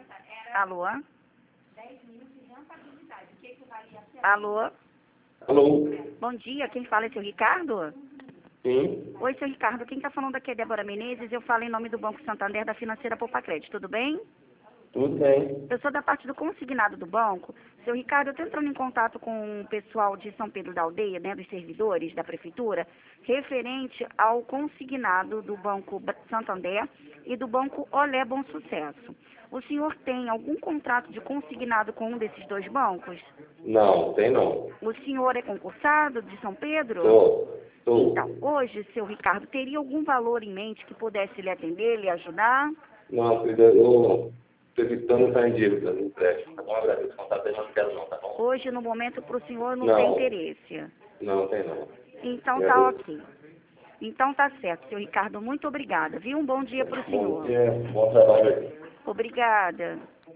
Alô? Alô? Alô? Bom dia, quem fala é seu Ricardo? Sim, Oi, seu Ricardo, quem está falando aqui é Débora Menezes, eu falo em nome do Banco Santander da Financeira Poupa Crédito, tudo bem? tudo bem. Eu sou da parte do consignado do banco. Seu Ricardo, eu estou entrando em contato com o pessoal de São Pedro da Aldeia, né, dos servidores da Prefeitura, referente ao consignado do Banco Santander e do Banco Olé Bom Sucesso. O senhor tem algum contrato de consignado com um desses dois bancos? Não, tem não. O senhor é concursado de São Pedro? Tô. Então, hoje, seu Ricardo, teria algum valor em mente que pudesse lhe atender, lhe ajudar? Não, querida, eu tô evitando estar em dívida no empréstimo. Tá bom? Agradeço. Contato aí, não quero não, tá bom? Hoje, no momento, para o senhor não tem Não, interesse. não tem não. Então, tá Agradeço. ok. Então, tá certo, seu Ricardo. Muito obrigada, viu? Um bom dia para o Bom senhor. dia, bom trabalho aí. Obrigada.